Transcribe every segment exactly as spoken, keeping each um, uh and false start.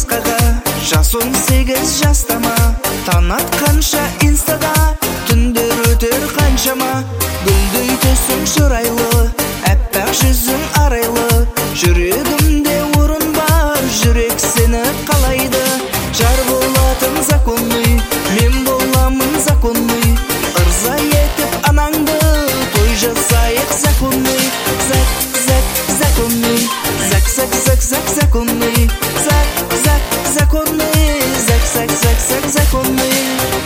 басқаға. Жас он сегіз жастама, таң атқанша инстада, түндер өтер қаншама. Гүлдей төсің шырайлы, әппақ жүзің арайлы, жүрегімде орын бар, жүрек сені қалайды. Жар болатын законный, мен боламын законный, ырза етіп анаңды, той жасайық законный. Зак, зак, законный, зак, зак, зак, зак, законный, зак, зак, законный, зак, зак, зак, зак, законный.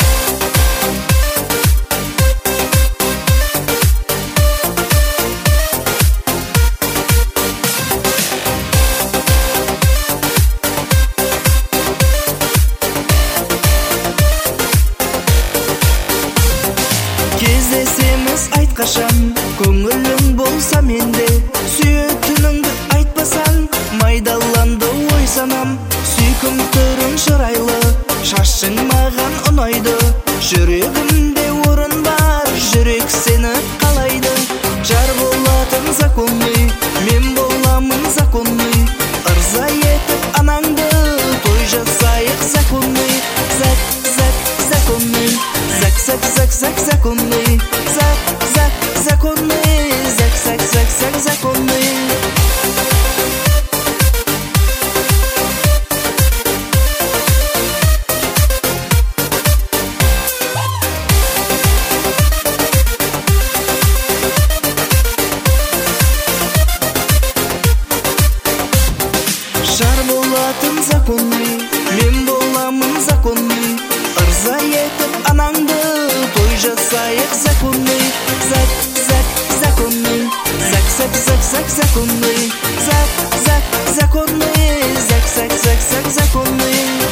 Кездесеміз айтқашан, көңілің болса менде, сүйетініңді айтпасаң, майдаланды ой санам. Сүйкім түрің шырайлы, шашың маған ұнайды, жүрегімде орын бар, жүрек сені қалайды. Жар болатын законный, мен боламын законный, ырза етіп анаңды, той жасайық законный. Зак, зак, законный, зак, зак, зак, зак, законный, зак, зак, законный, зак, зак, зак, зак, законный. Жар болатын законный, мен боламын законный, ырза етіп анаңды, той жасайық законный. Зак, зак, законный, зак, зак, зак, зак, законный, зак, зак, законный, зак, зак, зак, зак, законный.